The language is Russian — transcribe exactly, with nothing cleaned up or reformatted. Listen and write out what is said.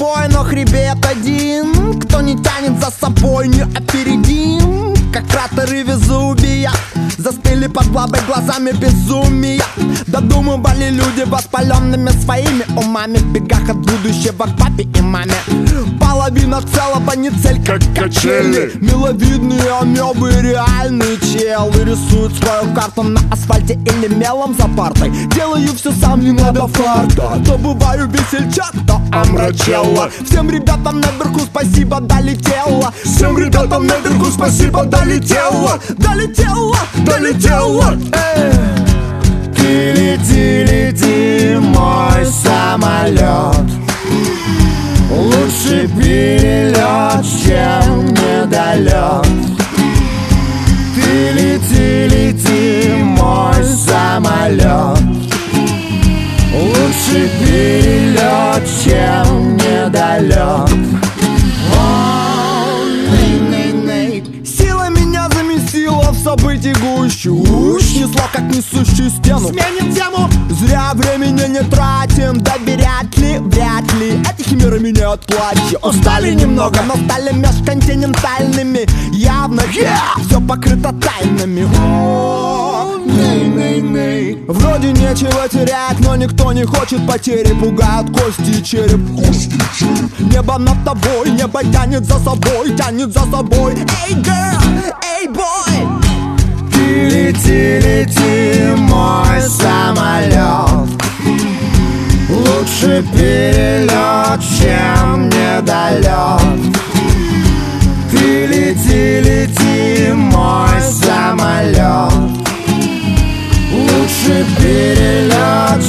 тобой, но хребет один. Кто не тянет за собой, не опередим. Как кратеры Везувия застыли под лавой глазами безумия. Додумывали люди воспаленными своими умами в бегах от будущего к папе и маме. Половина целого не цель, как качели. Миловидные амебы, реальные челы рисуют свою карту на асфальте или мелом за партой. Делаю все сам, не надо фарта. То бываю весельчак, то омрачело. Всем ребятам наверху спасибо, долетело. Всем ребятам наверху спасибо, долетело. Долетело, долетело. Эй. Ты лети, лети, мой самолет. Лучше перелет, чем недолет. Ты лети, лети, мой самолет. Лучше перелет, чем недолет. Сила меня замесила в событии гущу. Снесла, как несущую стену. Сменим тему. Зря времени не тратим. Да вряд ли, вряд ли эти химеры меня отплатят. Устали немного, но стали межконтинентальными. Явно, yeah, все покрыто тайнами. О, ней, ней, ней. Вроде нечего терять, но никто не хочет потери. Пугают кости и череп. Небо над тобой, небо тянет за собой, тянет за собой. Эй, girl, эй, boy. Ты лети, лети, мой самолет. Лучше перелет, чем недолет. Ты лети, лети, мой самолет. Лучше перелет,